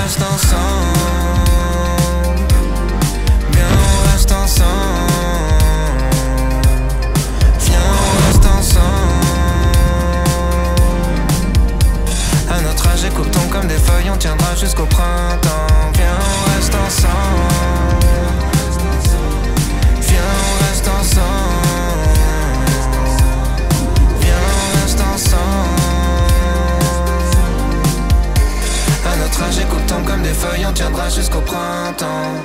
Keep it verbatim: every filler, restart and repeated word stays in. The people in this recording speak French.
reste ensemble. Viens, on reste ensemble. Viens, on reste ensemble. À notre âge, écoutons comme des feuilles, on tiendra jusqu'au printemps. Viens, on reste ensemble. Viens, on reste ensemble. Viens, on reste ensemble. À notre âge, écoutons comme des feuilles, on tiendra jusqu'au printemps.